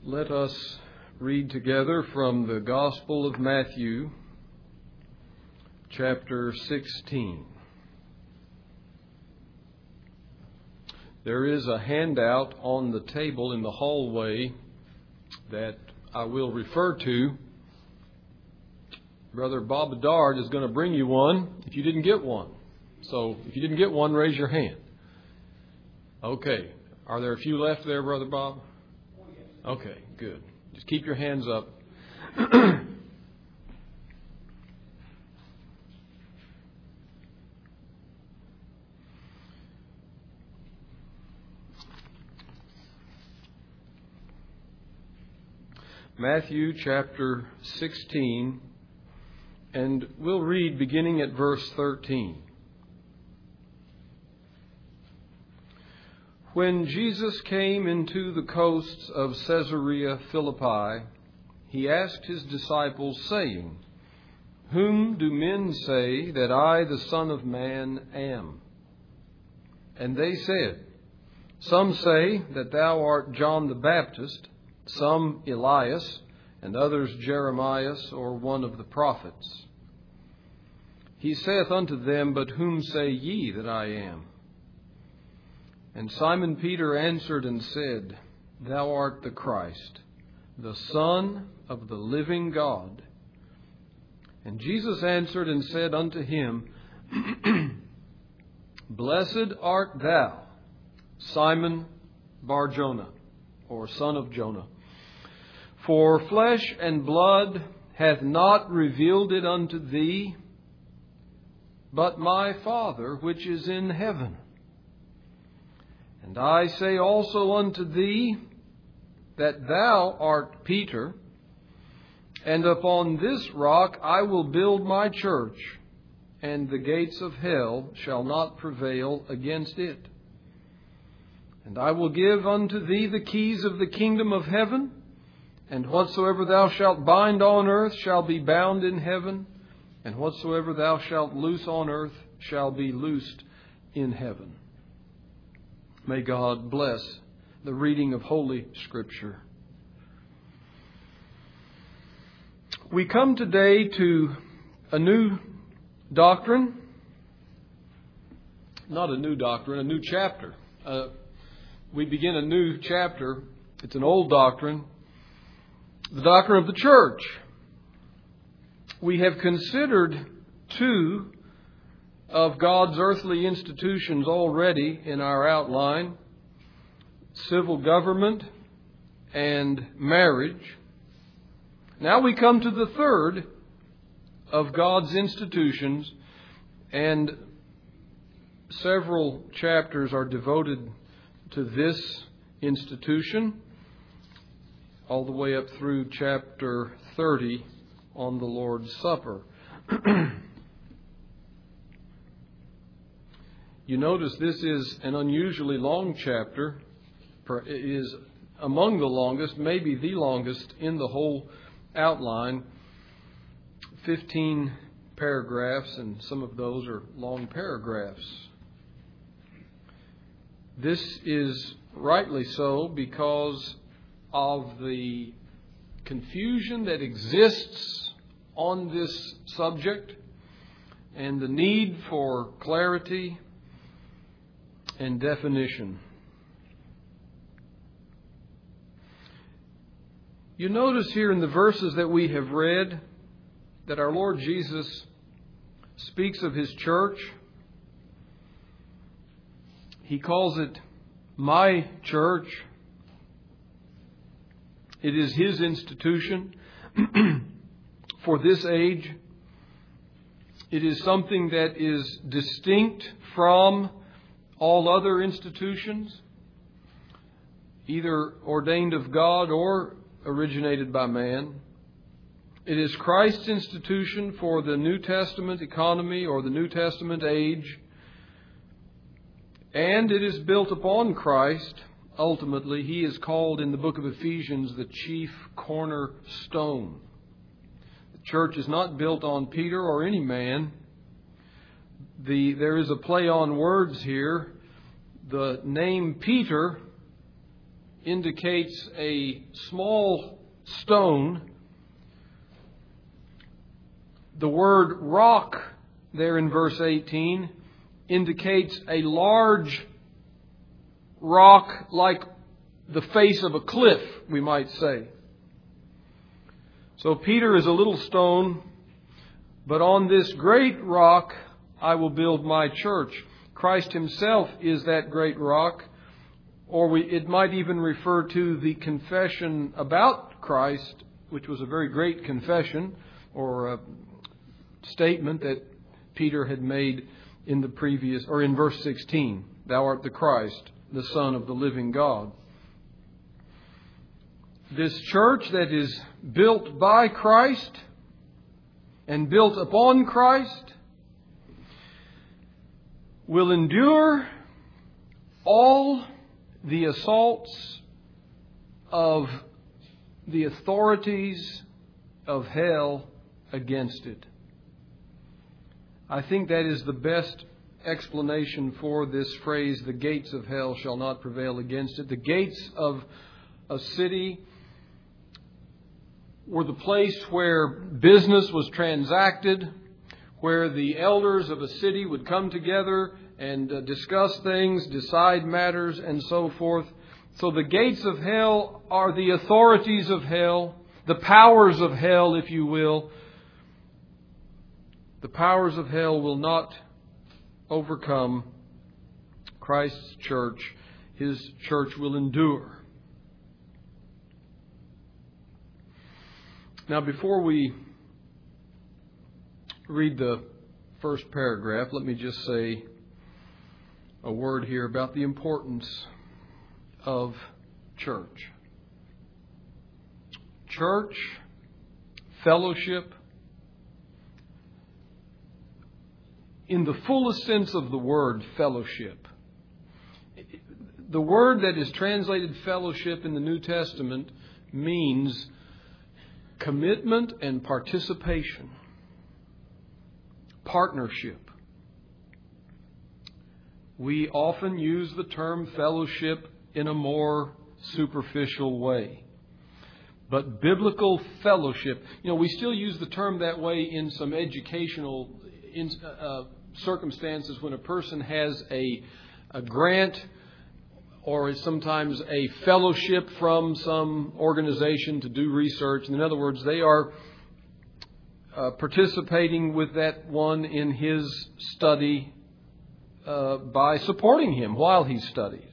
Let us read together from the Gospel of Matthew, chapter 16. There is a handout on the table in the hallway that I will refer to. Brother Bob Bedard is going to bring you one if you didn't get one. So if you didn't get one, raise your hand. Okay. Are there a few left there, Brother Bob? Okay, good. Just keep your hands up. Matthew chapter 16, and we'll read beginning at verse 13. When Jesus came into the coasts of Caesarea Philippi, he asked his disciples, saying, "Whom do men say that I, the Son of Man, am?" And they said, "Some say that thou art John the Baptist, some Elias, and others Jeremias, or one of the prophets." He saith unto them, "But whom say ye that I am?" And Simon Peter answered and said, "Thou art the Christ, the Son of the living God." And Jesus answered and said unto him, "Blessed art thou, Simon Bar-Jonah, or son of Jonah. For flesh and blood hath not revealed it unto thee, but my Father which is in heaven. And I say also unto thee, that thou art Peter, and upon this rock I will build my church, and the gates of hell shall not prevail against it. And I will give unto thee the keys of the kingdom of heaven, and whatsoever thou shalt bind on earth shall be bound in heaven, and whatsoever thou shalt loose on earth shall be loosed in heaven." May God bless the reading of Holy Scripture. We come today to a new doctrine. Not a new doctrine, a new chapter. We begin a new chapter. It's an old doctrine. The doctrine of the church. We have considered two of God's earthly institutions already in our outline: civil government and marriage. Now we come to the third of God's institutions, and several chapters are devoted to this institution, all the way up through chapter 30 on the Lord's Supper. You notice this is an unusually long chapter. It is among the longest, maybe the longest in the whole outline. 15 paragraphs, and some of those are long paragraphs. This is rightly so because of the confusion that exists on this subject and the need for clarity and definition. You notice here in the verses that we have read that our Lord Jesus speaks of His church. He calls it my church. It is His institution for this age. It is something that is distinct from all other institutions, either ordained of God or originated by man. It is Christ's institution for the New Testament economy or the New Testament age. And it is built upon Christ. Ultimately, He is called in the book of Ephesians the chief cornerstone. The church is not built on Peter or any man. There is a play on words here. The name Peter indicates a small stone. The word rock there in verse 18 indicates a large rock like the face of a cliff, we might say. So Peter is a little stone, but on this great rock I will build my church. Christ himself is that great rock, or it might even refer to the confession about Christ, which was a very great confession or a statement that Peter had made in the previous, or in verse 16. Thou art the Christ, the Son of the living God. This church that is built by Christ and built upon Christ will endure all the assaults of the authorities of hell against it. I think that is the best explanation for this phrase, the gates of hell shall not prevail against it. The gates of a city were the place where business was transacted, where the elders of a city would come together and discuss things, decide matters, and so forth. So the gates of hell are the authorities of hell, the powers of hell, if you will. The powers of hell will not overcome Christ's church. His church will endure. Now, before we read the first paragraph, let me just say a word here about the importance of church. Church, fellowship, in the fullest sense of the word, fellowship. The word that is translated fellowship in the New Testament means commitment and participation, partnership. We often use the term fellowship in a more superficial way. But biblical fellowship, we still use the term that way in some educational circumstances when a person has a grant or sometimes a fellowship from some organization to do research. In other words, they are participating with that one in his study by supporting him while he studies.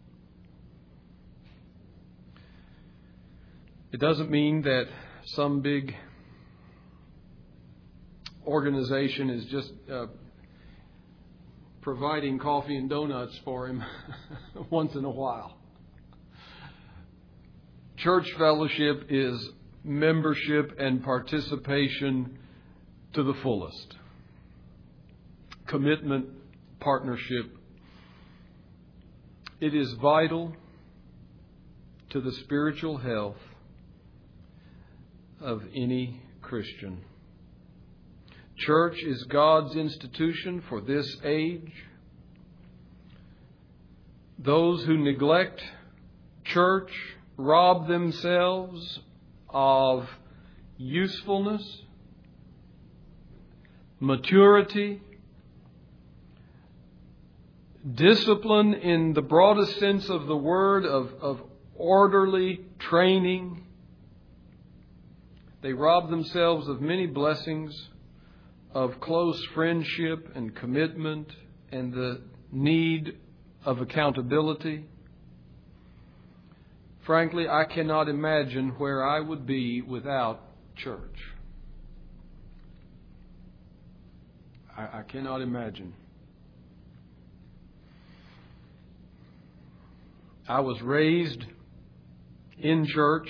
It doesn't mean that some big organization is just providing coffee and donuts for him once in a while. Church fellowship is membership and participation to the fullest. Commitment, partnership. It is vital to the spiritual health of any Christian. Church is God's institution for this age. Those who neglect church rob themselves of usefulness, maturity, discipline in the broadest sense of the word, of orderly training. They rob themselves of many blessings, of close friendship and commitment and the need of accountability. Frankly, I cannot imagine where I would be without church. I cannot imagine. I was raised in church.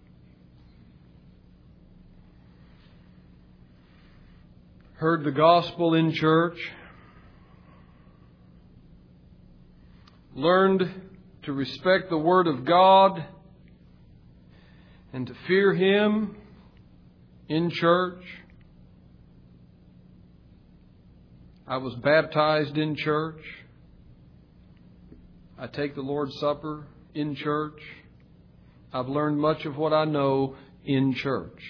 Heard the gospel in church. Learned to respect the Word of God and to fear Him in church. I was baptized in church. I take the Lord's Supper in church. I've learned much of what I know in church.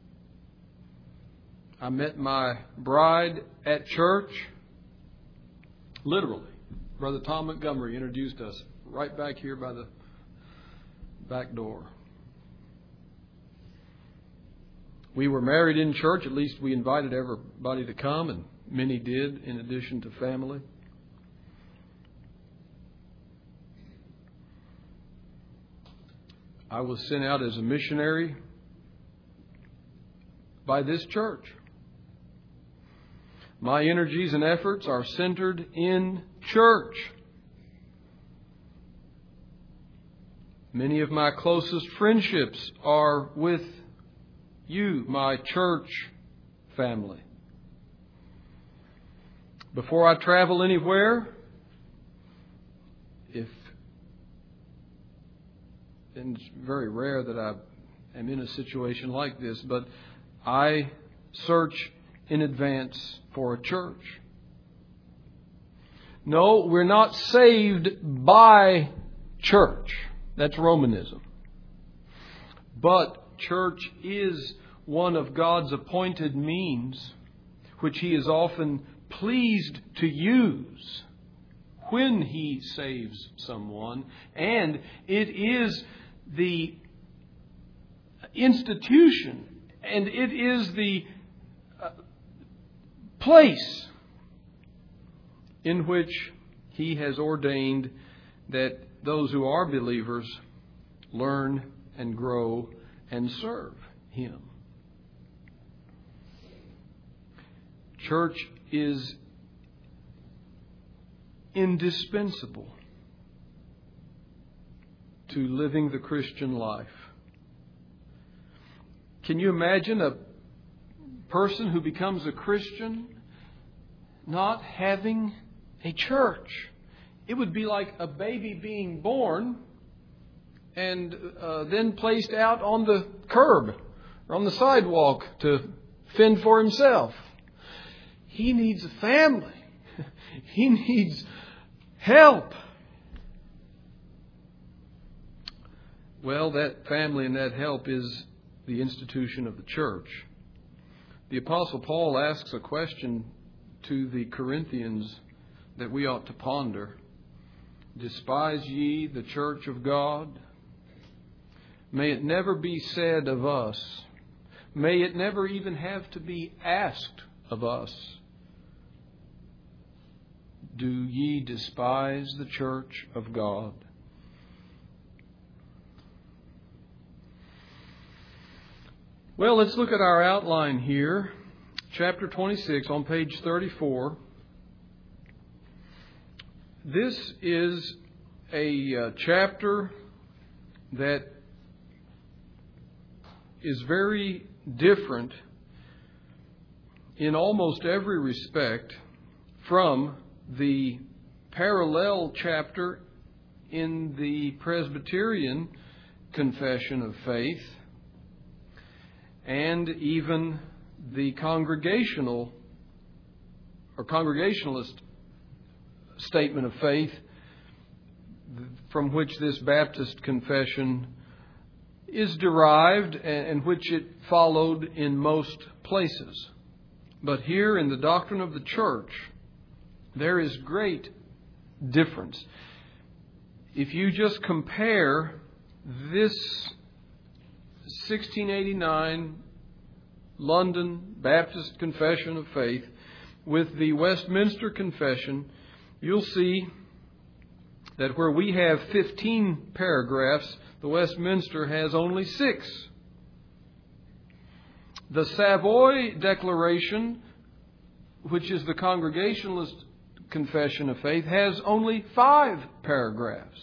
I met my bride at church. Literally. Brother Tom Montgomery introduced us right back here by the back door. We were married in church. At least we invited everybody to come, and many did, in addition to family. I was sent out as a missionary by this church. My energies and efforts are centered in church. Many of my closest friendships are with you, my church family. Before I travel anywhere, and it's very rare that I am in a situation like this, but I search in advance for a church. No, we're not saved by church. That's Romanism. But church is one of God's appointed means, which He is often pleased to use when He saves someone. And it is the institution, and it is the place in which He has ordained that those who are believers learn and grow and serve Him. Church is indispensable to living the Christian life. Can you imagine a person who becomes a Christian not having a church? It would be like a baby being born and then placed out on the curb or on the sidewalk to fend for himself. He needs a family. He needs help. Well, that family and that help is the institution of the church. The Apostle Paul asks a question to the Corinthians that we ought to ponder. Despise ye the church of God? May it never be said of us. May it never even have to be asked of us. Do ye despise the church of God? Well, let's look at our outline here. Chapter 26 on page 34. This is a chapter that is very different in almost every respect from the parallel chapter in the Presbyterian Confession of Faith and even the Congregational or Congregationalist statement of faith from which this Baptist confession is derived and which it followed in most places. But here in the doctrine of the church, there is great difference. If you just compare this 1689 London Baptist Confession of Faith with the Westminster Confession, you'll see that where we have 15 paragraphs, the Westminster has only 6. The Savoy Declaration, which is the Congregationalist Confession of Faith, has only 5 paragraphs.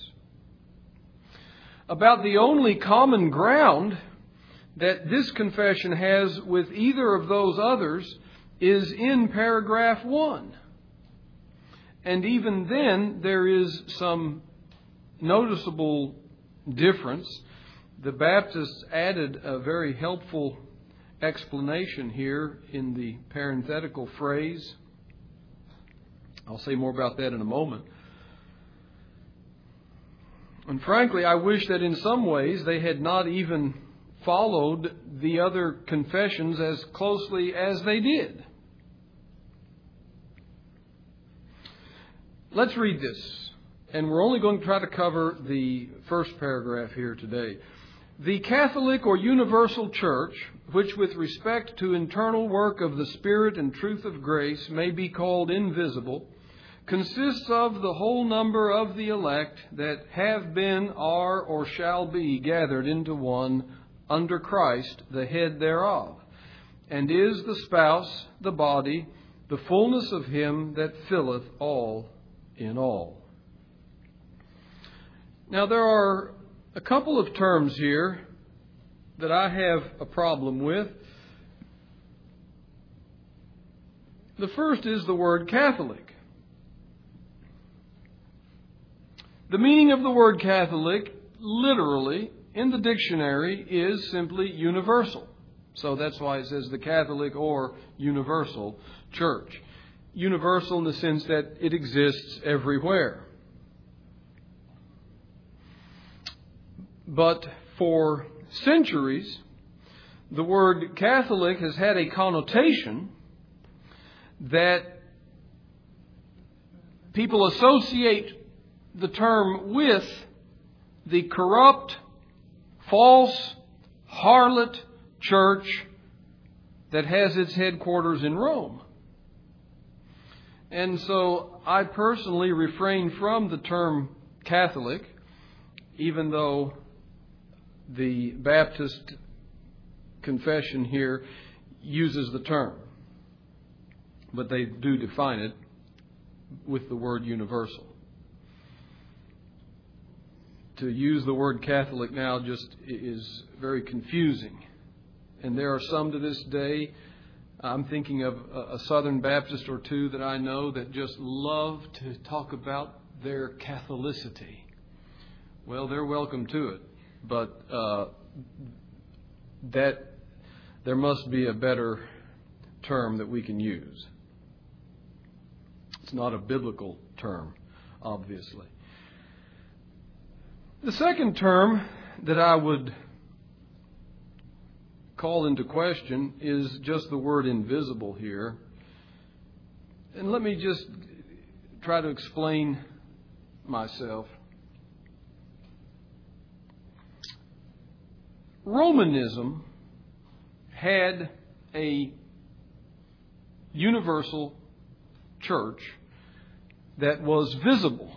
About the only common ground that this confession has with either of those others is in paragraph 1. And even then, there is some noticeable difference. The Baptists added a very helpful explanation here in the parenthetical phrase. I'll say more about that in a moment. And frankly, I wish that in some ways they had not even followed the other confessions as closely as they did. Let's read this. And we're only going to try to cover the first paragraph here today. The Catholic or universal church, which with respect to internal work of the Spirit and truth of grace may be called invisible, consists of the whole number of the elect that have been, are, or shall be gathered into one under Christ, the head thereof, and is the spouse, the body, the fullness of Him that filleth all in all. Now there are a couple of terms here that I have a problem with. The first is the word Catholic. The meaning of the word Catholic, literally, in the dictionary, is simply universal. So that's why it says the Catholic or universal church. Universal in the sense that it exists everywhere. But for centuries, the word Catholic has had a connotation that people associate the term with the corrupt, false, harlot church that has its headquarters in Rome. And so I personally refrain from the term Catholic, even though the Baptist confession here uses the term. But they do define it with the word universal. To use the word Catholic now just is very confusing. And there are some to this day, I'm thinking of a Southern Baptist or two that I know that just love to talk about their Catholicity. Well, they're welcome to it. But that there must be a better term that we can use. It's not a biblical term, obviously. The second term that I would call into question is just the word invisible here. And let me just try to explain myself. Romanism had a universal church that was visible.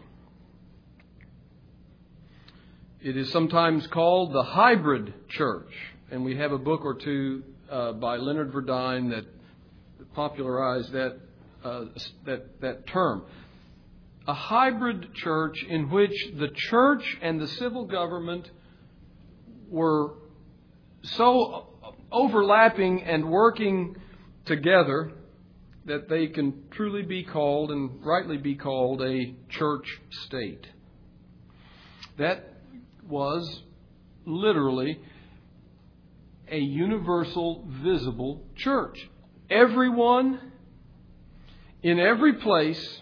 It is sometimes called the hybrid church. And we have a book or two by Leonard Verdine that popularized that term. A hybrid church in which the church and the civil government were so overlapping and working together that they can truly be called and rightly be called a church state. That was literally a universal, visible church. Everyone in every place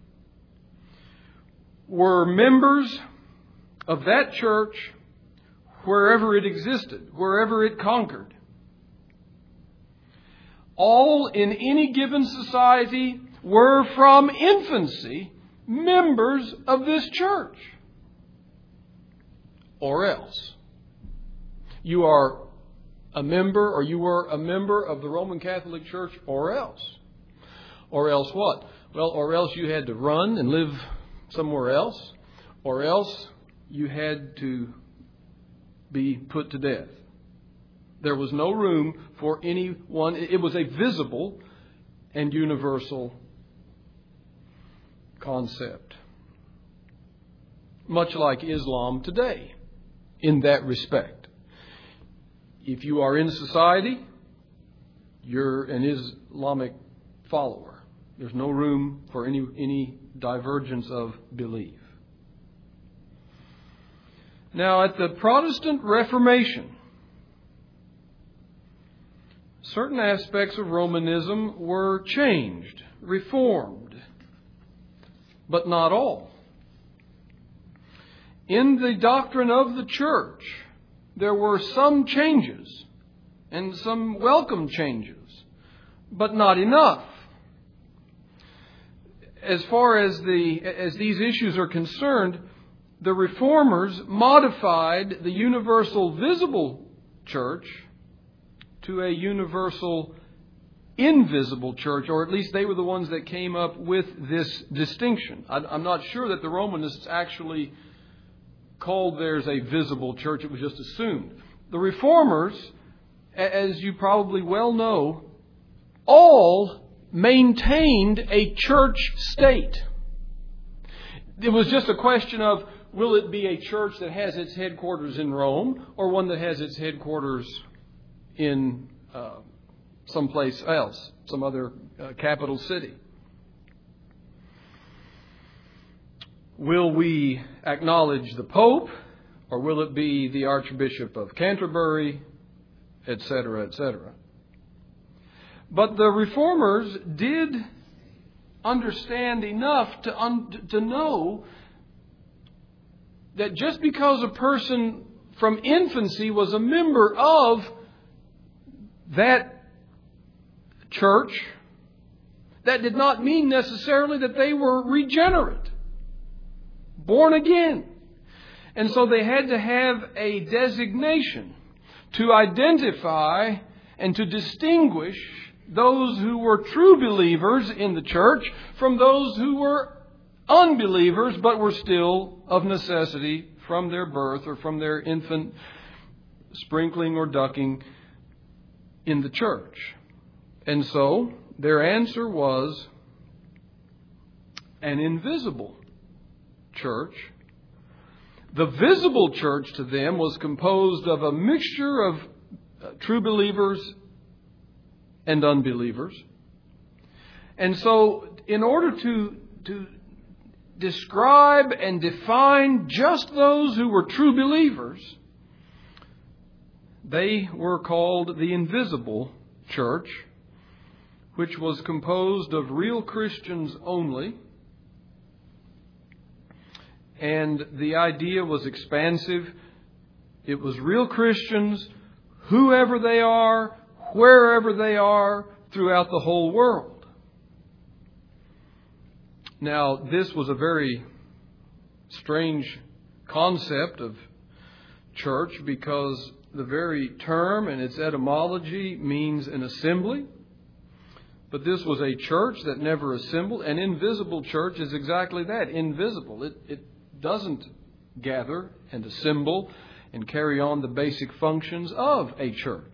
were members of that church wherever it existed, wherever it conquered. All in any given society were from infancy members of this church. Or else you are a member, or you were a member of the Roman Catholic Church, or else. Or else what? Well, or else you had to run and live somewhere else, or else you had to be put to death. There was no room for anyone. It was a visible and universal concept. Much like Islam today in that respect. If you are in society, you're an Islamic follower. There's no room for any divergence of belief. Now, at the Protestant Reformation, certain aspects of Romanism were changed, reformed, but not all. in the doctrine of the church, there were some changes and some welcome changes, but not enough. As far as these issues are concerned, the Reformers modified the universal visible church to a universal invisible church, or at least they were the ones that came up with this distinction. I'm not sure that the Romanists actually called theirs a visible church. It was just assumed. The Reformers, as you probably well know, all maintained a church state. It was just a question of, will it be a church that has its headquarters in Rome or one that has its headquarters in someplace else, some other capital city? Will we acknowledge the Pope, or will it be the Archbishop of Canterbury, etc., etc.? But the Reformers did understand enough to know that just because a person from infancy was a member of that church, that did not mean necessarily that they were regenerate, born again. And so they had to have a designation to identify and to distinguish those who were true believers in the church from those who were unbelievers but were still of necessity from their birth or from their infant sprinkling or ducking in the church. And so their answer was an invisible church. The visible church to them was composed of a mixture of true believers and unbelievers. And so in order to describe and define just those who were true believers, they were called the invisible church, which was composed of real Christians only. And the idea was expansive. It was real Christians, whoever they are, wherever they are, throughout the whole world. Now, this was a very strange concept of church because the very term and its etymology means an assembly. But this was a church that never assembled. An invisible church is exactly that, invisible. It doesn't gather and assemble and carry on the basic functions of a church.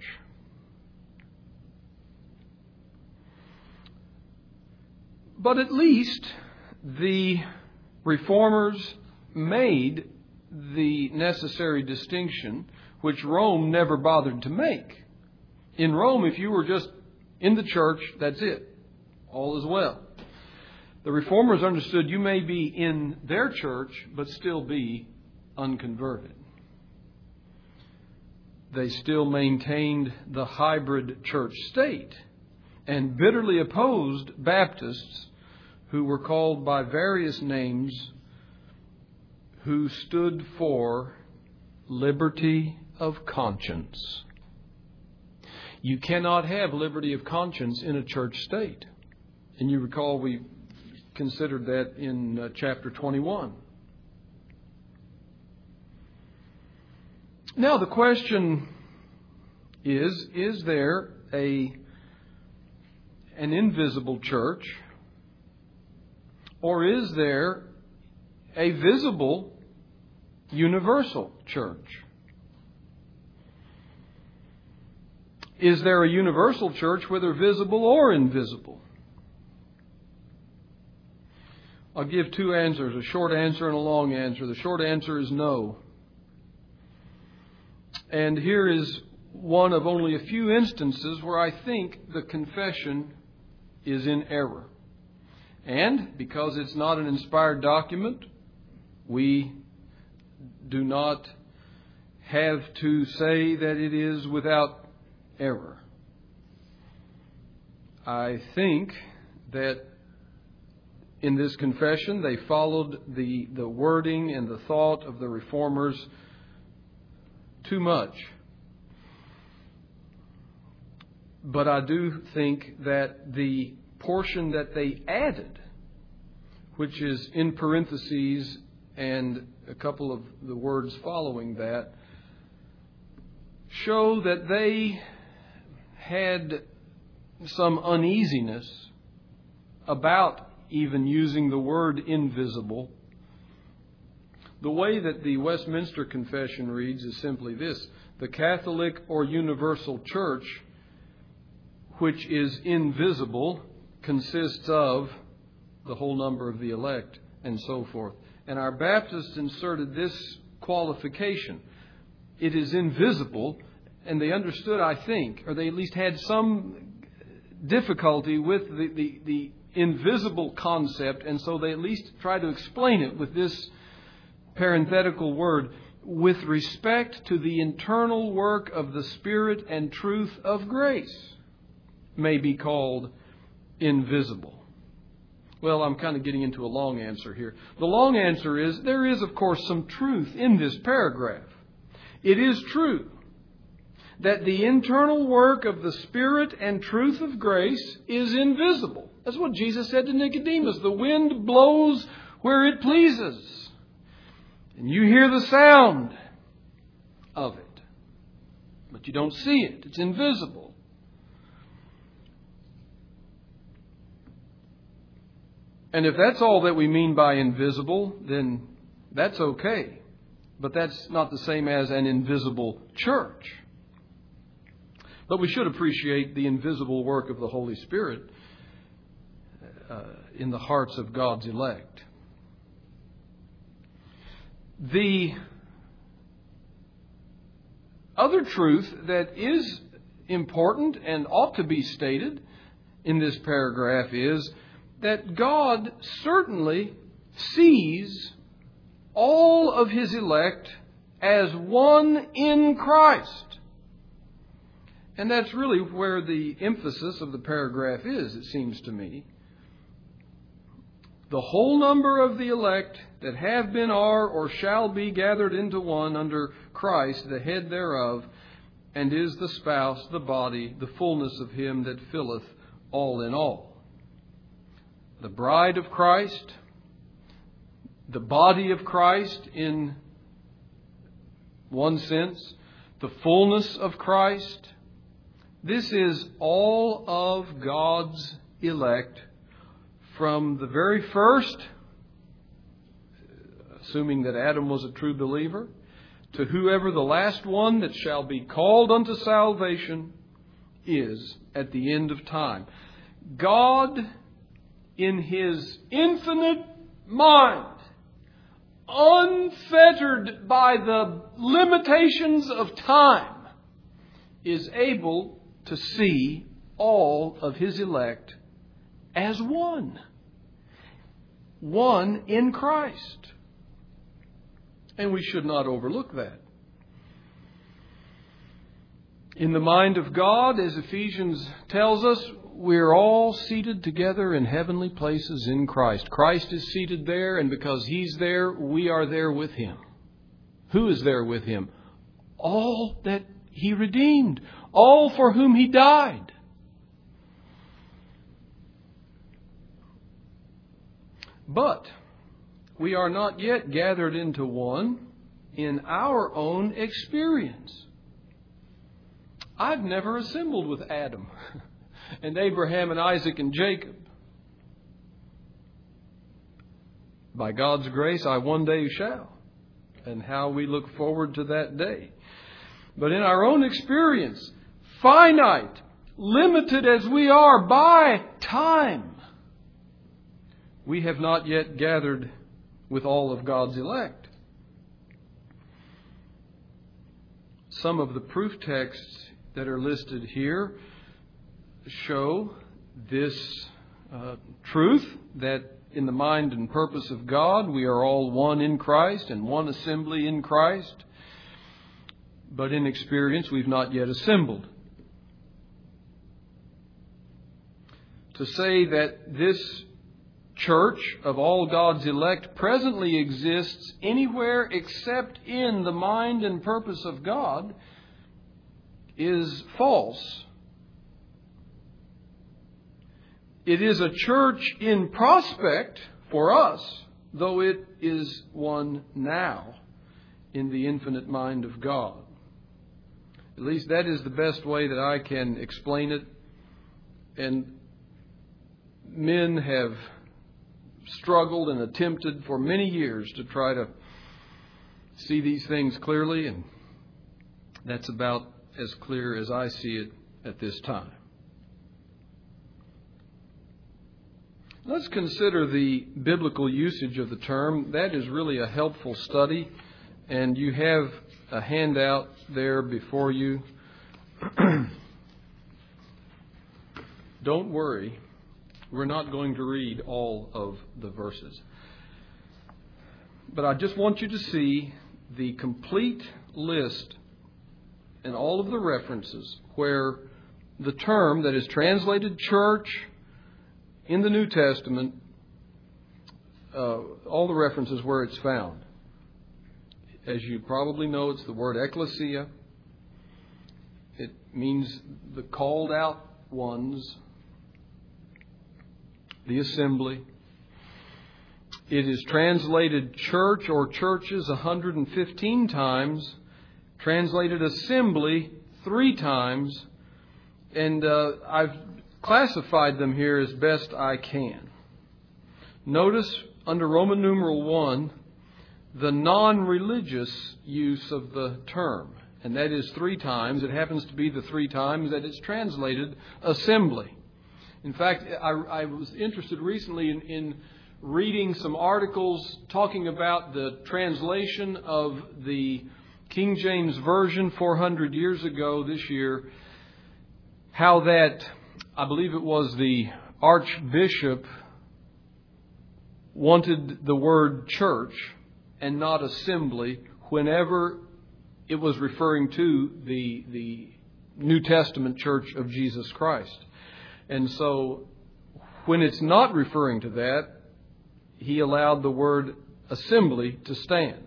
But at least the Reformers made the necessary distinction, which Rome never bothered to make. In Rome, if you were just in the church, that's it. All is well. The Reformers understood you may be in their church, but still be unconverted. They still maintained the hybrid church state and bitterly opposed Baptists who were called by various names who stood for liberty of conscience. You cannot have liberty of conscience in a church state. And you recall we considered that in chapter 21. Now the question is there an invisible church, or is there a visible universal church? Is there a universal church, whether visible or invisible? I'll give two answers, a short answer and a long answer. The short answer is no. And here is one of only a few instances where I think the confession is in error. And because it's not an inspired document, we do not have to say that it is without error. I think that in this confession. They followed the wording and the thought of the Reformers too much. But I do think that the portion that they added, which is in parentheses and a couple of the words following that, show that they had some uneasiness about even using the word invisible. The way that the Westminster Confession reads is simply this: the Catholic or universal church, which is invisible, consists of the whole number of the elect, and so forth. And our Baptists inserted this qualification: it is invisible. And they understood, I think, or they at least had some difficulty with the invisible concept, and so they at least try to explain it with this parenthetical word: with respect to the internal work of the Spirit and truth of grace, may be called invisible. Well, I'm kind of getting into a long answer here. The long answer is there is, of course, some truth in this paragraph. It is true that the internal work of the Spirit and truth of grace is invisible. That's what Jesus said to Nicodemus. The wind blows where it pleases, and you hear the sound of it, but you don't see it. It's invisible. And if that's all that we mean by invisible, then that's okay. But that's not the same as an invisible church. But we should appreciate the invisible work of the Holy Spirit in the hearts of God's elect. The other truth that is important and ought to be stated in this paragraph is that God certainly sees all of His elect as one in Christ. And that's really where the emphasis of the paragraph is, it seems to me. The whole number of the elect that have been, are, or shall be gathered into one under Christ, the head thereof, and is the spouse, the body, the fullness of Him that filleth all in all. The bride of Christ, the body of Christ in one sense, the fullness of Christ. This is all of God's elect from the very first, assuming that Adam was a true believer, to whoever the last one that shall be called unto salvation is at the end of time. God, in His infinite mind, unfettered by the limitations of time, is able to see all of His elect as one. One in Christ. And we should not overlook that. In the mind of God, as Ephesians tells us, we're all seated together in heavenly places in Christ. Christ is seated there, and because He's there, we are there with Him. Who is there with Him? All that He redeemed. All for whom He died. But we are not yet gathered into one in our own experience. I've never assembled with Adam and Abraham and Isaac and Jacob. By God's grace, I one day shall. And how we look forward to that day. But in our own experience, finite, limited as we are by time, we have not yet gathered with all of God's elect. Some of the proof texts that are listed here show this truth, that in the mind and purpose of God, we are all one in Christ and one assembly in Christ. But in experience, we've not yet assembled. To say that this church of all God's elect presently exists anywhere except in the mind and purpose of God is false. It is a church in prospect for us, though it is one now in the infinite mind of God. At least that is the best way that I can explain it. And men have struggled and attempted for many years to try to see these things clearly, and that's about as clear as I see it at this time. Let's consider the biblical usage of the term. That is really a helpful study, and you have a handout there before you. Don't worry, we're not going to read all of the verses. But I just want you to see the complete list and all of the references where the term that is translated church in the New Testament, all the references where it's found. As you probably know, it's the word ecclesia. It means the called out ones, the assembly. It is translated church or churches 115 times, translated assembly 3 times, and I've classified them here as best I can. Notice under Roman numeral 1, the non-religious use of the term, and that is 3 times. It happens to be the 3 times that it's translated assembly. In fact, I was interested recently in reading some articles talking about the translation of the King James Version 400 years ago this year, how that, I believe it was the Archbishop, wanted the word church and not assembly whenever it was referring to the New Testament Church of Jesus Christ. And so when it's not referring to that, he allowed the word assembly to stand.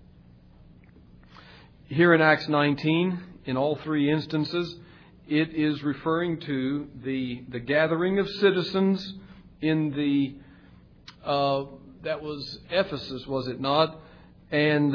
Here in Acts 19, in all 3 instances, it is referring to the gathering of citizens in the, that was Ephesus, was it not? And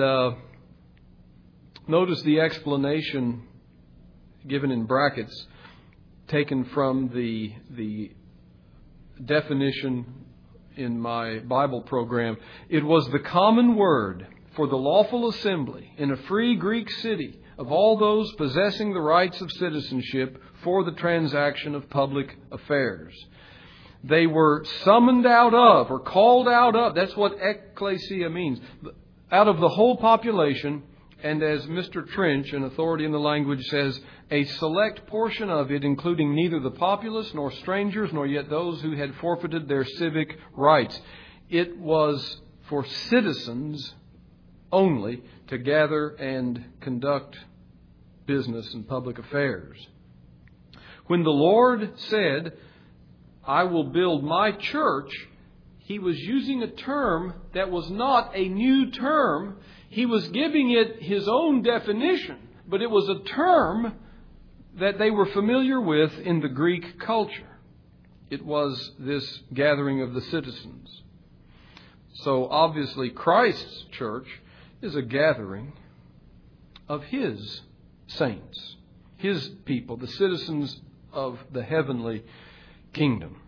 notice the explanation given in brackets, taken from the definition in my Bible program. It was the common word for the lawful assembly in a free Greek city of all those possessing the rights of citizenship for the transaction of public affairs. They were summoned out of, or called out of, that's what ecclesia means, out of the whole population, and as Mr. Trench, an authority in the language, says, a select portion of it, including neither the populace nor strangers, nor yet those who had forfeited their civic rights. It was for citizens only to gather and conduct business and public affairs. When the Lord said, I will build my church, He was using a term that was not a new term. He was giving it His own definition, but it was a term that they were familiar with in the Greek culture. It was this gathering of the citizens. So obviously Christ's church is a gathering of His saints, His people, the citizens of the heavenly kingdom.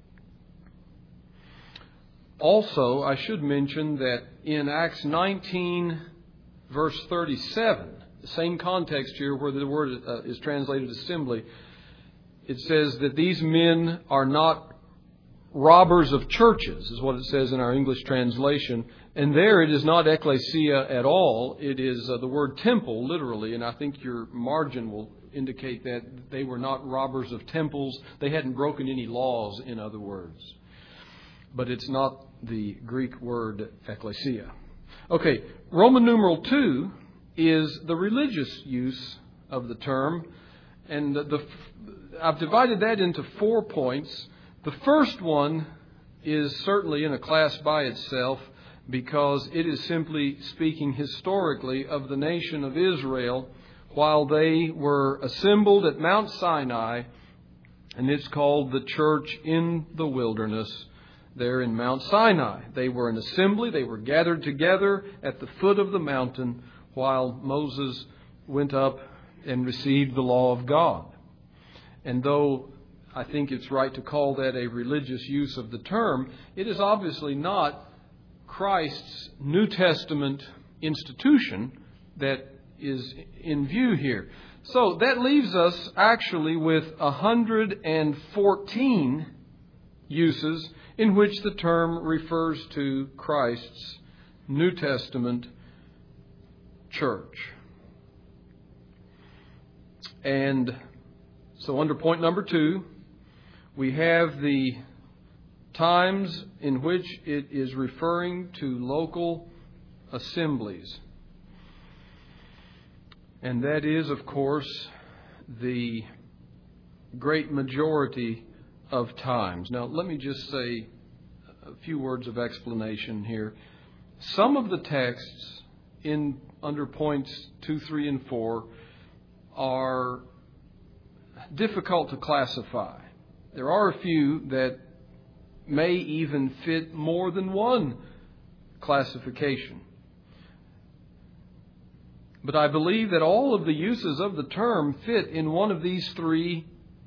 Also, I should mention that in Acts 19, verse 37, the same context here where the word is translated assembly, it says that these men are not robbers of churches, is what it says in our English translation. And there it is not ecclesia at all. It is the word temple, literally. And I think your margin will indicate that they were not robbers of temples. They hadn't broken any laws, in other words. But it's not the Greek word ecclesia. Okay, Roman numeral 2 is the religious use of the term. And I've divided that into 4 points. The first one is certainly in a class by itself because it is simply speaking historically of the nation of Israel while they were assembled at Mount Sinai, and it's called the church in the wilderness there in Mount Sinai. They were an assembly. They were gathered together at the foot of the mountain while Moses went up and received the law of God. And though I think it's right to call that a religious use of the term, it is obviously not Christ's New Testament institution that is in view here. So that leaves us actually with 114 uses in which the term refers to Christ's New Testament church. And so under point number 2, we have the times in which it is referring to local assemblies. And that is, of course, the great majority of times. Now, let me just say a few words of explanation here. Some of the texts under points 2, 3, and 4 are difficult to classify. There are a few that may even fit more than one classification. But I believe that all of the uses of the term fit in one of these 3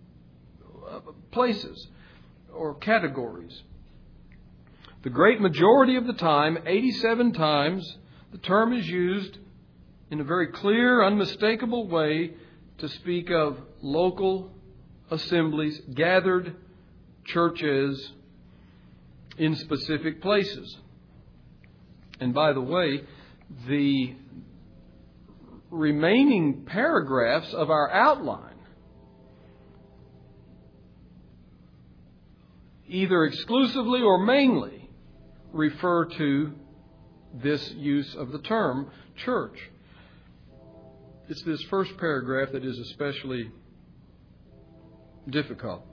places or categories. The great majority of the time, 87 times, the term is used in a very clear, unmistakable way to speak of local assemblies, gathered churches in specific places. And by the way, the remaining paragraphs of our outline either exclusively or mainly refer to this use of the term church. It's this first paragraph that is especially difficult.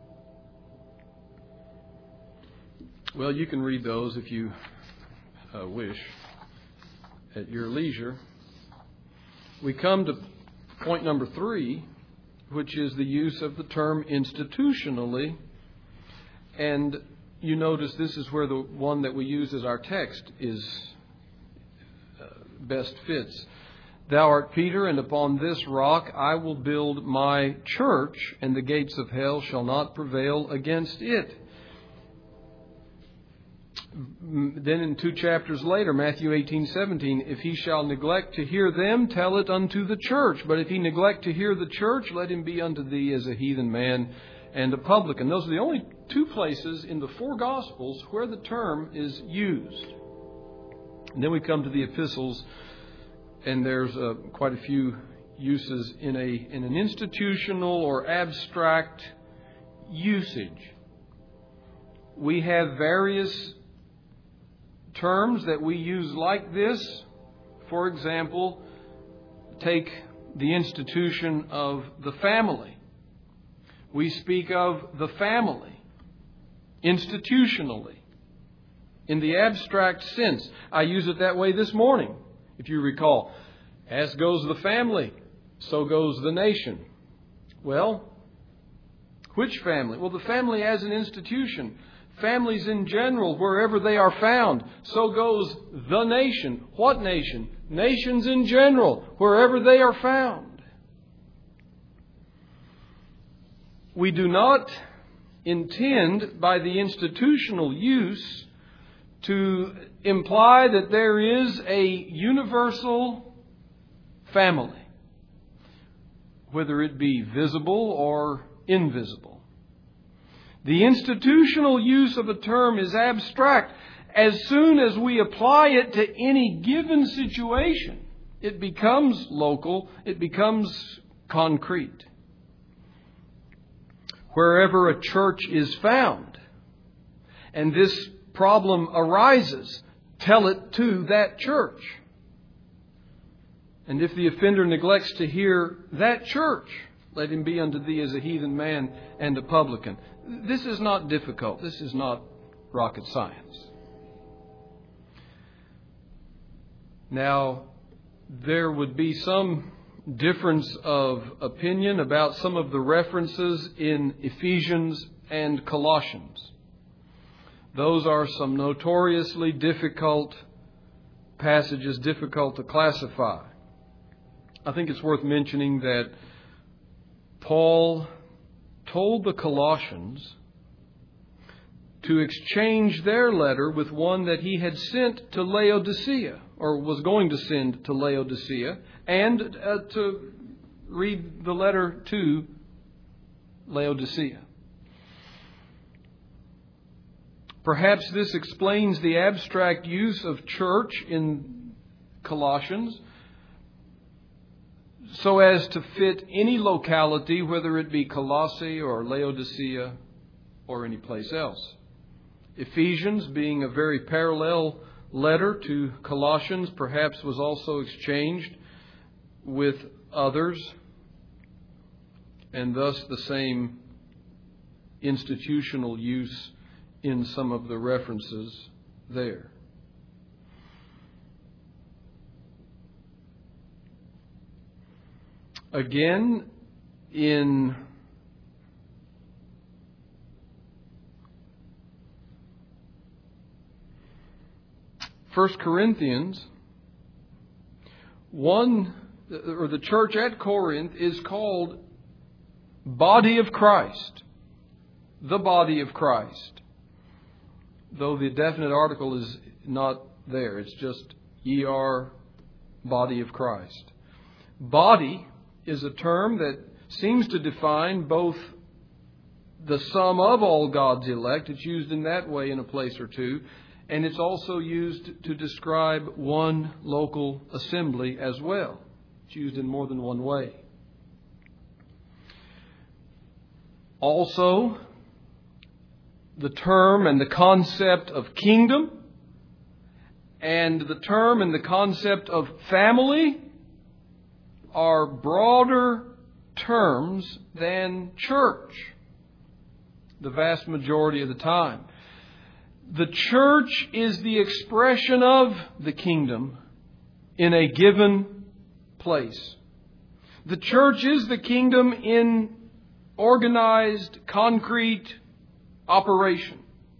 Well, you can read those if you wish at your leisure. We come to point number 3, which is the use of the term institutionally. And you notice this is where the one that we use as our text is best fits. Thou art Peter, and upon this rock I will build my church, and the gates of hell shall not prevail against it. Then in 2 chapters later, Matthew 18:17, if he shall neglect to hear them, tell it unto the church. But if he neglect to hear the church, let him be unto thee as a heathen man and a publican. Those are the only 2 places in the 4 Gospels where the term is used. And then we come to the epistles, and there's quite a few uses in an institutional or abstract usage. We have various terms that we use like this. For example, take the institution of the family. We speak of the family institutionally in the abstract sense. I use it that way this morning. If you recall, as goes the family, so goes the nation. Well, which family? Well, the family as an institution. Families in general, wherever they are found. So goes the nation. What nation? Nations in general, wherever they are found. We do not intend by the institutional use to imply that there is a universal family, whether it be visible or invisible. The institutional use of a term is abstract. As soon as we apply it to any given situation, it becomes local, it becomes concrete. Wherever a church is found, and this problem arises, tell it to that church. And if the offender neglects to hear that church, let him be unto thee as a heathen man and a publican. This is not difficult. This is not rocket science. Now, there would be some difference of opinion about some of the references in Ephesians and Colossians. Those are some notoriously difficult passages, difficult to classify. I think it's worth mentioning that Paul told the Colossians to exchange their letter with one that he had sent to Laodicea, or was going to send to Laodicea, and to read the letter to Laodicea. Perhaps this explains the abstract use of church in Colossians so as to fit any locality, whether it be Colossae or Laodicea or any place else. Ephesians, being a very parallel letter to Colossians, perhaps was also exchanged with others, and thus the same institutional use in some of the references there. Again, in First Corinthians, the church at Corinth is called Body of Christ, the Body of Christ. Though the definite article is not there, it's just ye are Body of Christ. Body is a term that seems to define both the sum of all God's elect. It's used in that way in a place or two. And it's also used to describe one local assembly as well. It's used in more than one way. Also, the term and the concept of kingdom and the term and the concept of family are broader terms than church the vast majority of the time. The church is the expression of the kingdom in a given place. The church is the kingdom in organized, concrete operation.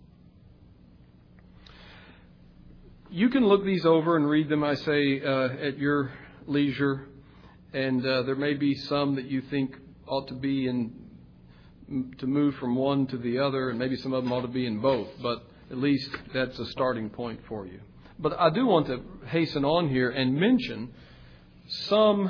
You can look these over and read them, I say, at your leisure. And there may be some that you think ought to be to move from one to the other, and maybe some of them ought to be in both. But at least that's a starting point for you. But I do want to hasten on here and mention some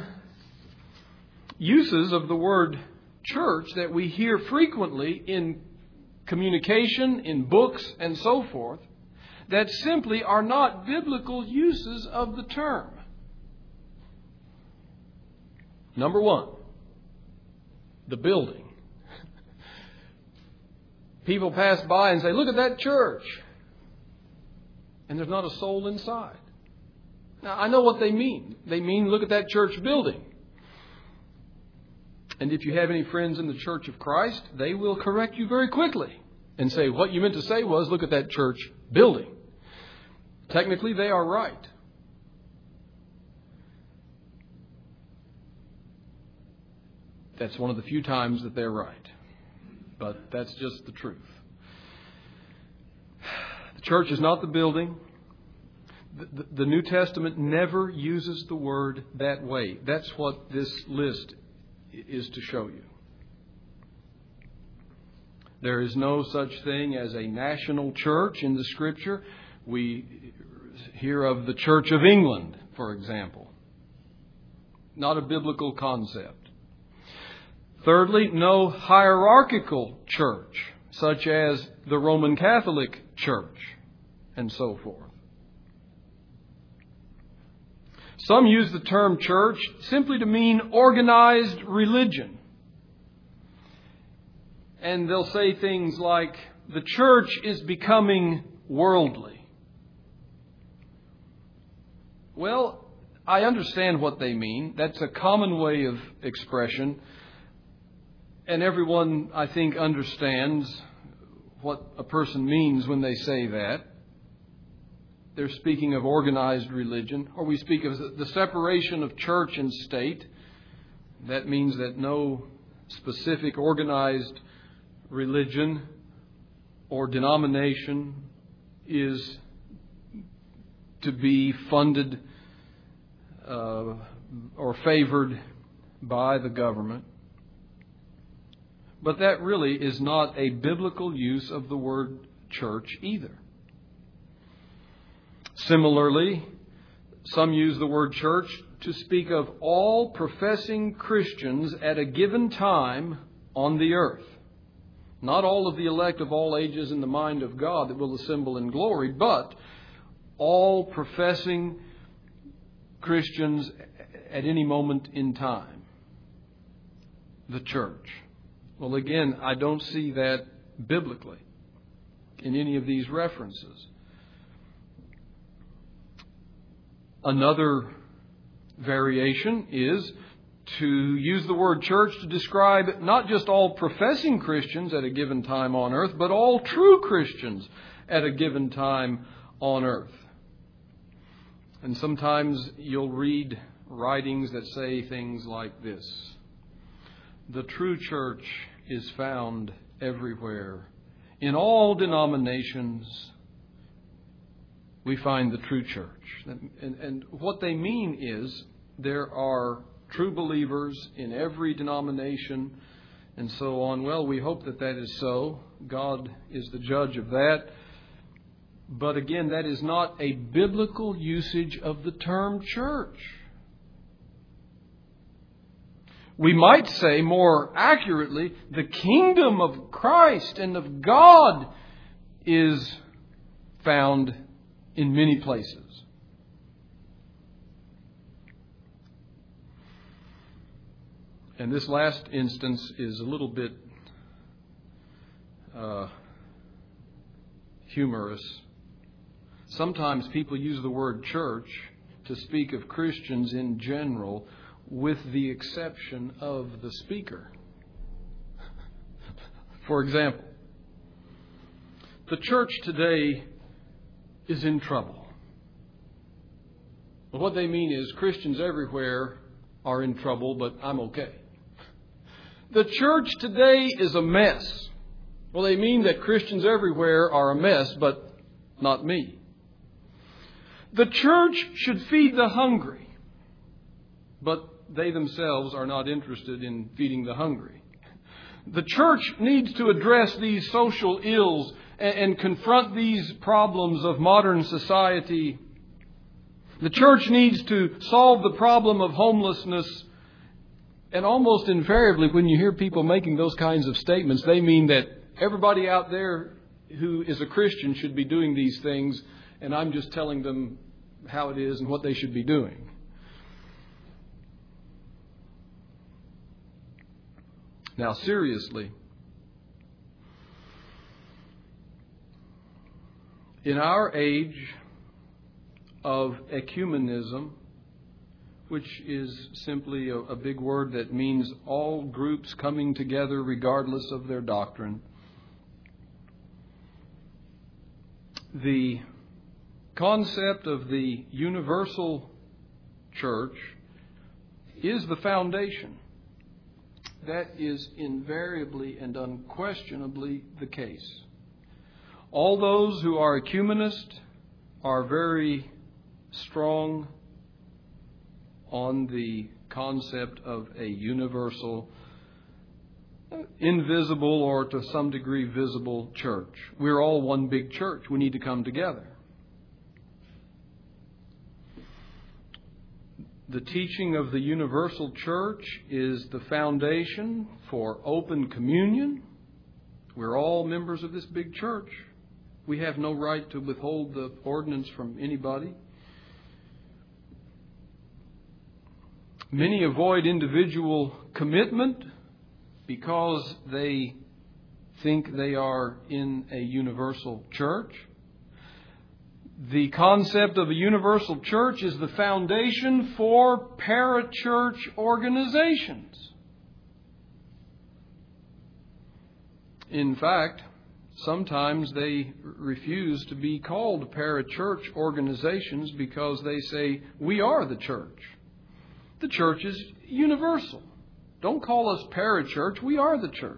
uses of the word church that we hear frequently in communication, in books, and so forth, that simply are not biblical uses of the term. Number one, the building. People pass by and say, look at that church. And there's not a soul inside. Now, I know what they mean. They mean, look at that church building. And if you have any friends in the Church of Christ, they will correct you very quickly and say, what you meant to say was, look at that church building. Technically, they are right. That's one of the few times that they're right. But that's just the truth. The church is not the building. The New Testament never uses the word that way. That's what this list is to show you. There is no such thing as a national church in the Scripture. We hear of the Church of England, for example. Not a biblical concept. Thirdly, no hierarchical church, such as the Roman Catholic Church, and so forth. Some use the term church simply to mean organized religion. And they'll say things like, the church is becoming worldly. Well, I understand what they mean. That's a common way of expression. And everyone, I think, understands what a person means when they say that. They're speaking of organized religion, or we speak of the separation of church and state. That means that no specific organized religion or denomination is to be funded or favored by the government. But that really is not a biblical use of the word church either. Similarly, some use the word church to speak of all professing Christians at a given time on the earth. Not all of the elect of all ages in the mind of God that will assemble in glory, but all professing Christians at any moment in time. The church. Well, again, I don't see that biblically in any of these references. Another variation is to use the word church to describe not just all professing Christians at a given time on earth, but all true Christians at a given time on earth. And sometimes you'll read writings that say things like this: the true church is found everywhere. In all denominations, we find the true church. And what they mean is there are true believers in every denomination and so on. Well, we hope that that is so. God is the judge of that. But again, that is not a biblical usage of the term church. We might say more accurately, the kingdom of Christ and of God is found in many places. And this last instance is a little bit humorous. Sometimes people use the word church to speak of Christians in general, with the exception of the speaker. For example, the church today is in trouble. Well, what they mean is Christians everywhere are in trouble, but I'm okay. The church today is a mess. Well, they mean that Christians everywhere are a mess, but not me. The church should feed the hungry, but they themselves are not interested in feeding the hungry. The church needs to address these social ills and confront these problems of modern society. The church needs to solve the problem of homelessness. And almost invariably, when you hear people making those kinds of statements, they mean that everybody out there who is a Christian should be doing these things, and I'm just telling them how it is and what they should be doing. Now, seriously, in our age of ecumenism, which is simply a big word that means all groups coming together regardless of their doctrine, the concept of the universal church is the foundation. That is invariably and unquestionably the case. All those who are ecumenist are very strong on the concept of a universal, invisible, or to some degree visible church. We're all one big church. We need to come together. The teaching of the universal church is the foundation for open communion. We're all members of this big church. We have no right to withhold the ordinance from anybody. Many avoid individual commitment because they think they are in a universal church. The concept of a universal church is the foundation for parachurch organizations. In fact, sometimes they refuse to be called parachurch organizations because they say, we are the church. The church is universal. Don't call us parachurch. We are the church.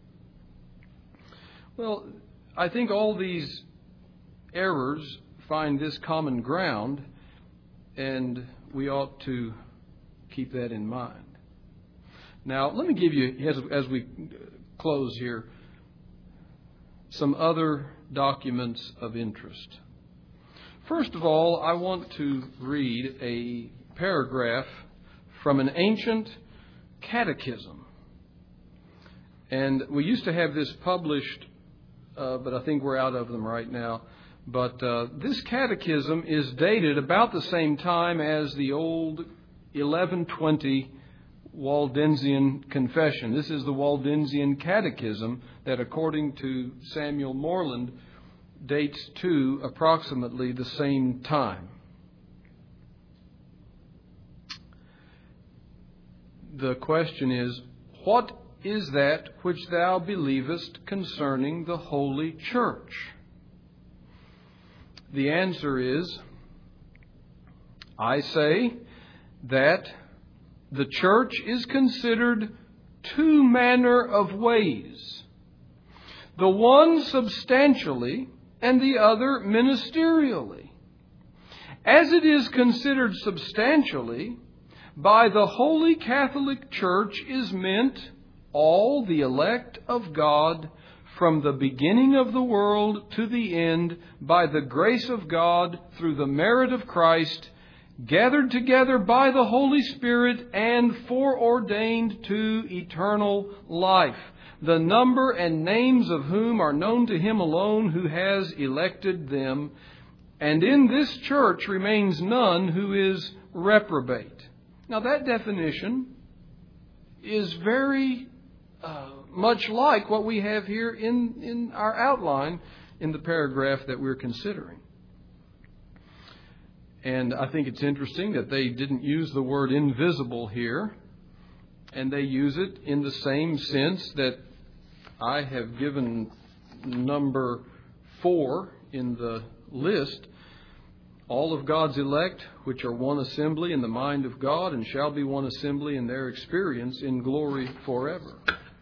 Well, I think all these errors find this common ground, and we ought to keep that in mind. Now, let me give you, as we close here, some other documents of interest. First of all, I want to read a paragraph from an ancient catechism. And we used to have this published, but I think we're out of them right now. But this catechism is dated about the same time as the old 1120 Waldensian Confession. This is the Waldensian Catechism that, according to Samuel Moreland, dates to approximately the same time. The question is, what is that which thou believest concerning the Holy Church? The answer is, I say that the church is considered two manner of ways, the one substantially and the other ministerially. As it is considered substantially, by the Holy Catholic Church is meant all the elect of God from the beginning of the world to the end, by the grace of God through the merit of Christ, gathered together by the Holy Spirit and foreordained to eternal life, the number and names of whom are known to Him alone who has elected them. And in this church remains none who is reprobate. Now that definition is very much like what we have here in our outline in the paragraph that we're considering. And I think it's interesting that they didn't use the word invisible here, and they use it in the same sense that I have given number 4 in the list. All of God's elect, which are one assembly in the mind of God, and shall be one assembly in their experience in glory forever.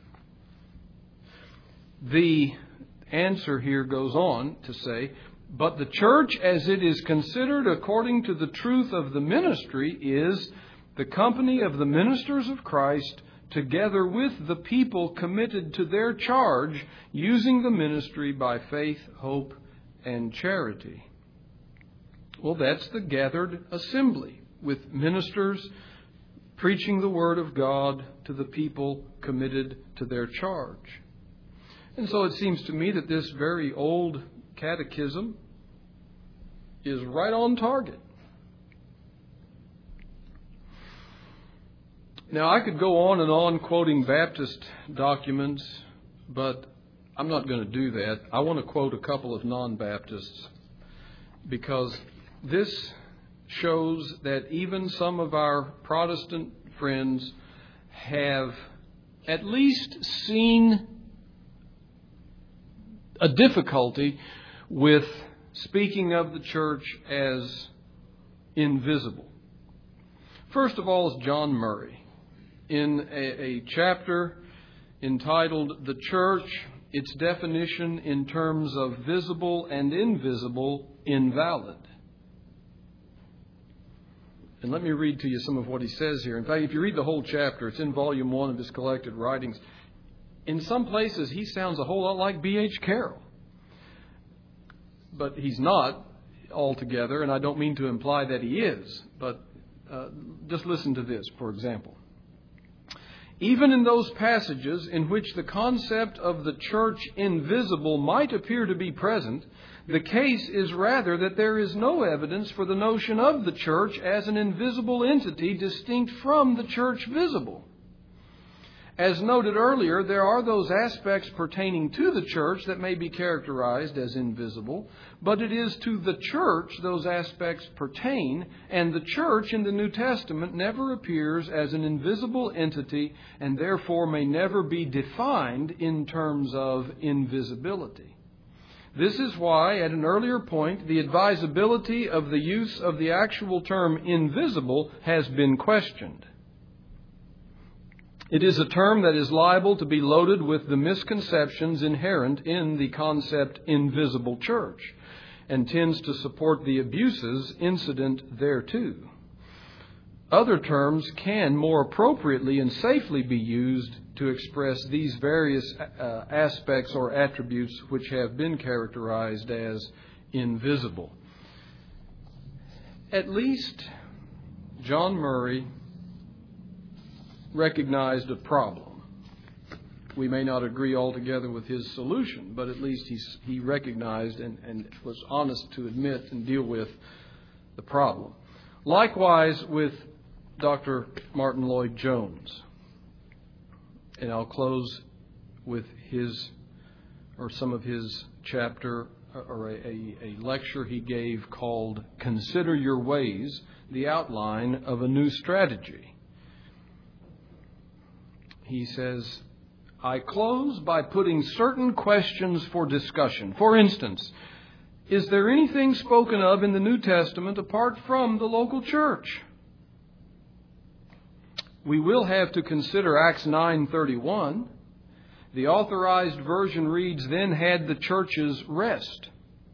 The answer here goes on to say, but the church as it is considered according to the truth of the ministry is the company of the ministers of Christ, together with the people committed to their charge, using the ministry by faith, hope, and charity. Well, that's the gathered assembly, with ministers preaching the Word of God to the people committed to their charge. And so it seems to me that this very old catechism is right on target. Now, I could go on and on quoting Baptist documents, but I'm not going to do that. I want to quote a couple of non-Baptists, because this shows that even some of our Protestant friends have at least seen a difficulty with speaking of the church as invisible. First of all is John Murray. In a chapter entitled The Church, its definition in terms of visible and invisible, invalid. And let me read to you some of what he says here. In fact, if you read the whole chapter, it's in volume 1 of his collected writings. In some places, he sounds a whole lot like B.H. Carroll. But he's not altogether, and I don't mean to imply that he is. But just listen to this, for example. Even in those passages in which the concept of the church invisible might appear to be present, the case is rather that there is no evidence for the notion of the church as an invisible entity distinct from the church visible. As noted earlier, there are those aspects pertaining to the church that may be characterized as invisible, but it is to the church those aspects pertain, and the church in the New Testament never appears as an invisible entity and therefore may never be defined in terms of invisibility. This is why, at an earlier point, the advisability of the use of the actual term invisible has been questioned. It is a term that is liable to be loaded with the misconceptions inherent in the concept invisible church, and tends to support the abuses incident thereto. Other terms can more appropriately and safely be used to express these various aspects or attributes which have been characterized as invisible. At least John Murray recognized a problem. We may not agree altogether with his solution, but at least he recognized and was honest to admit and deal with the problem. Likewise with Dr. Martin Lloyd-Jones. And I'll close with some of his chapter or a lecture he gave called Consider Your Ways, the Outline of a New Strategy. He says, I close by putting certain questions for discussion. For instance, is there anything spoken of in the New Testament apart from the local church? We will have to consider Acts 9:31. The Authorized Version reads, Then had the churches rest.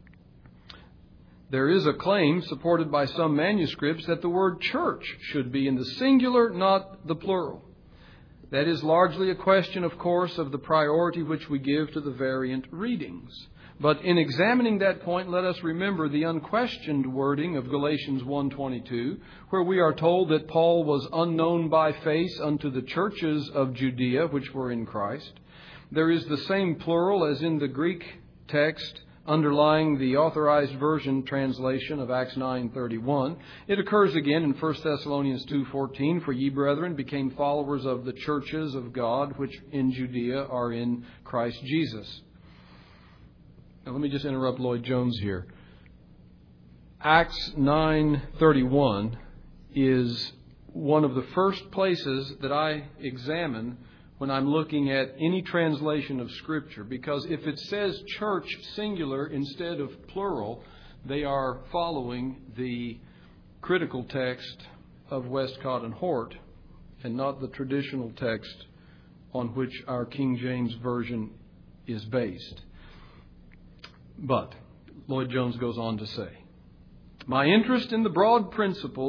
There is a claim, supported by some manuscripts, that the word church should be in the singular, not the plural. That is largely a question, of course, of the priority which we give to the variant readings. But in examining that point, let us remember the unquestioned wording of Galatians 1:22, where we are told that Paul was unknown by face unto the churches of Judea, which were in Christ. There is the same plural as in the Greek text underlying the Authorized Version translation of Acts 9:31. It occurs again in 1 Thessalonians 2:14, For ye, brethren, became followers of the churches of God, which in Judea are in Christ Jesus. Now let me just interrupt Lloyd-Jones here. Acts 9:31 is one of the first places that I examine when I'm looking at any translation of Scripture, because if it says church singular instead of plural, they are following the critical text of Westcott and Hort and not the traditional text on which our King James Version is based. But Lloyd-Jones goes on to say, my interest is in the broad principle,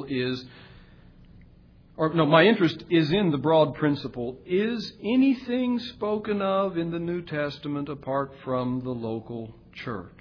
is anything spoken of in the New Testament apart from the local church?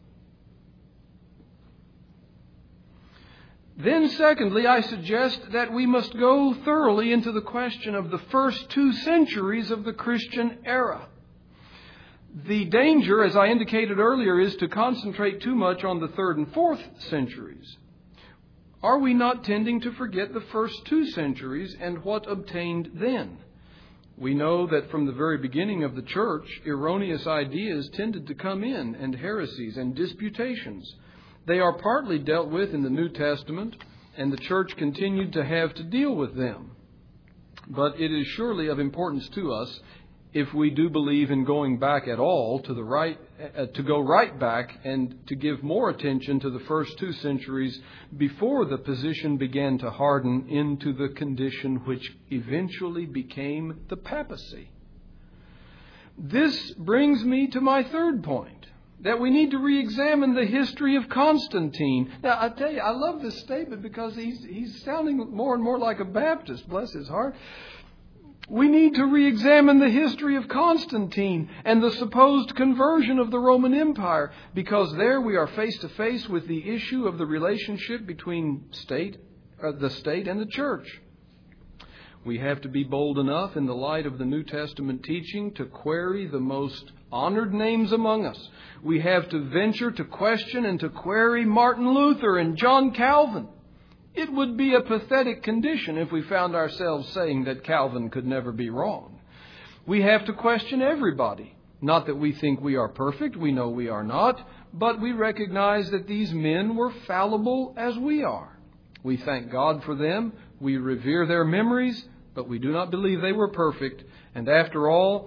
Then, secondly, I suggest that we must go thoroughly into the question of the first 2 centuries of the Christian era. The danger, as I indicated earlier, is to concentrate too much on the 3rd and 4th centuries. Are we not tending to forget the first 2 centuries and what obtained then? We know that from the very beginning of the church, erroneous ideas tended to come in, and heresies and disputations. They are partly dealt with in the New Testament, and the church continued to have to deal with them. But it is surely of importance to us, if we do believe in going back at all to the right, to go right back and to give more attention to the first 2 centuries before the position began to harden into the condition which eventually became the papacy. This brings me to my third point, that we need to re-examine the history of Constantine. Now, I tell you, I love this statement because he's sounding more and more like a Baptist, bless his heart. We need to re-examine the history of Constantine and the supposed conversion of the Roman Empire, because there we are face to face with the issue of the relationship between the state and the church. We have to be bold enough in the light of the New Testament teaching to query the most honored names among us. We have to venture to question and to query Martin Luther and John Calvin. It would be a pathetic condition if we found ourselves saying that Calvin could never be wrong. We have to question everybody. Not that we think we are perfect, we know we are not, but we recognize that these men were fallible as we are. We thank God for them, we revere their memories, but we do not believe they were perfect. And after all,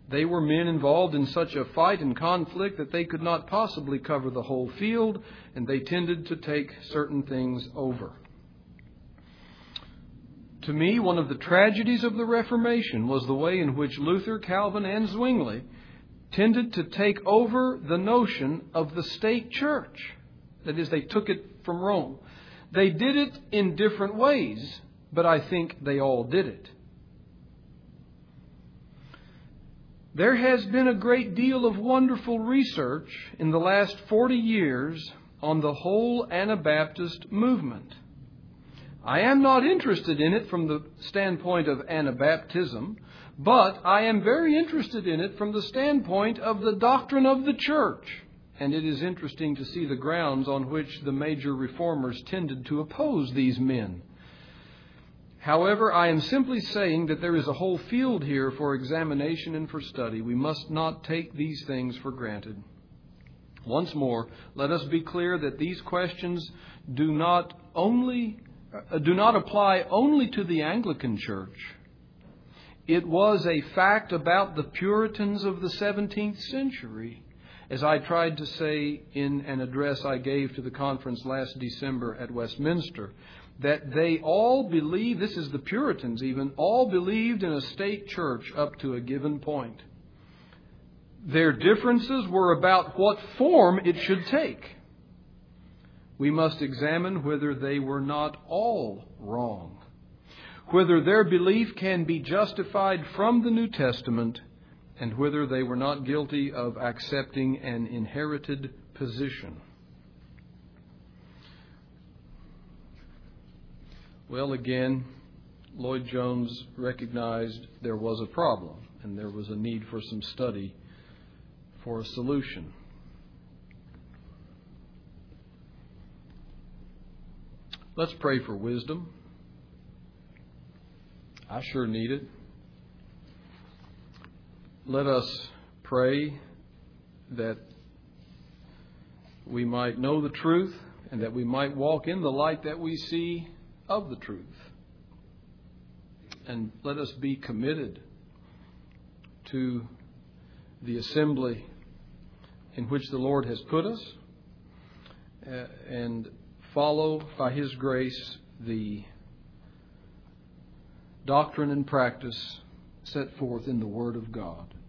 They were men involved in such a fight and conflict that they could not possibly cover the whole field, and they tended to take certain things over. To me, one of the tragedies of the Reformation was the way in which Luther, Calvin, and Zwingli tended to take over the notion of the state church. That is, they took it from Rome. They did it in different ways, but I think they all did it. There has been a great deal of wonderful research in the last 40 years on the whole Anabaptist movement. I am not interested in it from the standpoint of Anabaptism, but I am very interested in it from the standpoint of the doctrine of the church. And it is interesting to see the grounds on which the major reformers tended to oppose these men. However, I am simply saying that there is a whole field here for examination and for study. We must not take these things for granted. Once more, let us be clear that these questions do not apply only to the Anglican Church. It was a fact about the Puritans of the 17th century, as I tried to say in an address I gave to the conference last December at Westminster, that they all believed, this is the Puritans even, all believed in a state church up to a given point. Their differences were about what form it should take. We must examine whether they were not all wrong, whether their belief can be justified from the New Testament, and whether they were not guilty of accepting an inherited position. Well, again, Lloyd Jones recognized there was a problem and there was a need for some study for a solution. Let's pray for wisdom. I sure need it. Let us pray that we might know the truth and that we might walk in the light that we see of the truth. And let us be committed to the assembly in which the Lord has put us and follow by His grace the doctrine and practice set forth in the Word of God.